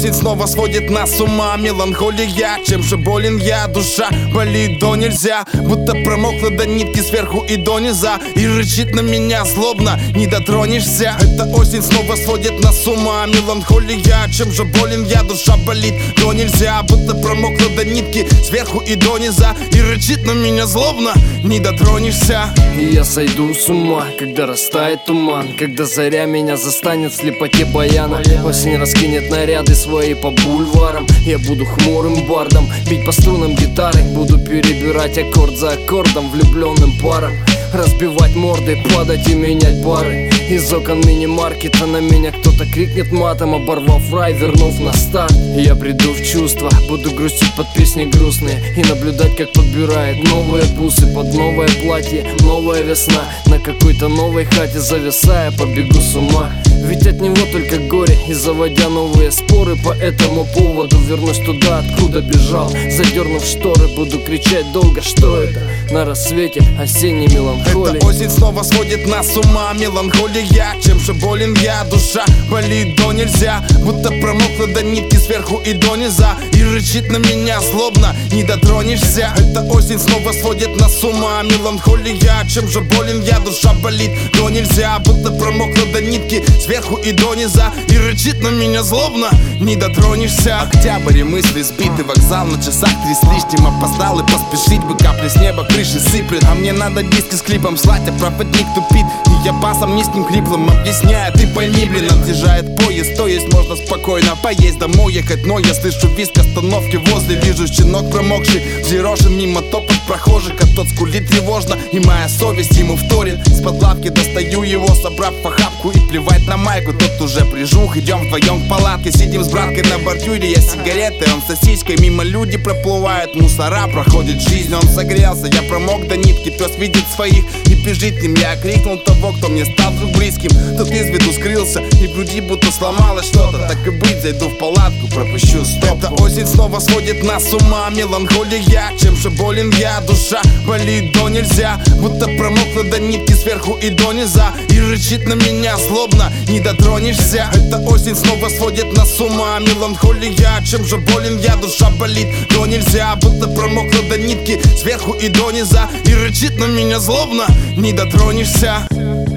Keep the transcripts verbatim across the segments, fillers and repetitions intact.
осень снова сводит нас с ума. Меланхолия, чем же болен я, душа болит до нельзя. Будто промокла до нитки сверху и до низа, и рычит на меня злобно, не дотронешься. Эта осень снова сводит нас с ума. Меланхолия, чем же болен я, душа болит до нельзя. Будто промокла до нитки сверху и до низа, и рычит на меня злобно, не дотронешься. И я сойду с ума, когда растает туман, когда заря меня застанет в слепоте баяна. Осень раскинет наряды свои по бульварам. Я буду хмурым бардом, бить по струнам гитары, буду перебирать аккорд за аккордом влюбленным паром, разбивать морды, падать и менять бары. Из окон мини-маркета на меня кто-то крикнет матом, оборвав рай, вернув на старт. Я приду в чувство, буду грустить под песни грустные и наблюдать, как подбирает новые бусы под новое платье. Новая весна на какой-то новой хате, зависая, побегу с ума. Ведь от него только горе, и заводя новые споры по этому поводу вернусь туда, откуда бежал. Задернув шторы, буду кричать долго, что это? На рассвете осенней меланхолии. Эта осень снова сводит нас с ума. Меланхолия, чем же болен я, душа болит до нельзя. Будто промокла до нитки сверху и до низа, и рычит на меня злобно, не дотронешься. Эта осень снова сводит нас с ума. Меланхолия, чем же болен я, душа болит до нельзя. Будто промокла до нитки сверху и до низа, и рычит на меня злобно, не дотронешься. Октябрь, и мысли сбиты, вокзал на часах три с лишним, опоздал и поспешить бы, капли с неба крыши сыплет. А мне надо диски с клипом слать, а проводник тупит, и я басом низким хриплым объясняю: ты пойми, блин, отъезжает поезд, то есть можно спокойно поесть, домой ехать. Но я слышу визг остановки возле, вижу щенок промокший, взъерошен мимо топот прохожих, а тот скулит тревожно, и моя совесть ему вторит. С-под лавки достаю его, собрав в охапку, и плевать на майку, тот уже прижух. Идем вдвоем в палатке, сидим с браткой на бордюре. Я сигареты, он сосиской, мимо люди проплывают, мусора, проходит жизнь. Он согрелся, я промок до нитки, пес видит своих и бежит к ним. Я крикнул того, кто мне стал вдруг близким, тот из виду скрылся, и в груди будто сломалось что-то. Так и быть, зайду в палатку, пропущу стоп. Эта осень снова сводит нас с ума. Меланхолия, чем же болен я, душа болит до нельзя. Будто промокла до нитки сверху и до низа, и рычит на меня злобно, не дотронешься. Эта осень снова сводит нас с ума. Меланхолия, чем же болен я, душа болит до нельзя. Будто промокла до нитки сверху и до низа, и рычит на меня злобно, не дотронешься.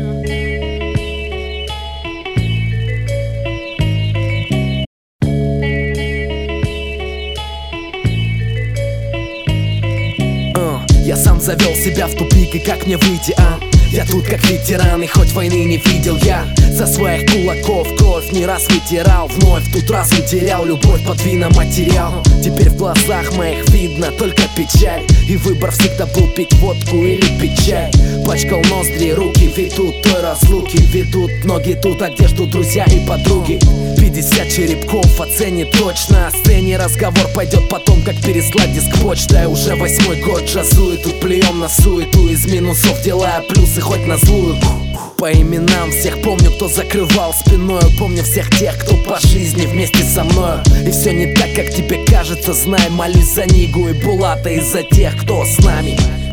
Я сам завел себя в тупик, и как мне выйти, а? Я тут как ветеран, и хоть войны не видел я, за своих кулаков кровь не раз вытирал. Вновь тут раз утерял любовь под виноматериал. Теперь в глазах моих видно только печаль, и выбор всегда был пить водку или пить чай. Пачкал ноздри, руки ведут той разлуки, ведут ноги тут, а где ждут друзья и подруги. Пятьдесят черепков оценит точно, о сцене разговор пойдет потом, как переслать диск почтой. Уже восьмой год джазую, тут плюем на суету, из минусов делая плюсы хоть на злую. По именам всех помню, кто закрывал спиною, помню всех тех, кто по жизни вместе со мною. И все не так, как тебе кажется, знай, молюсь за Нигу и Булата, и за тех, кто с нами.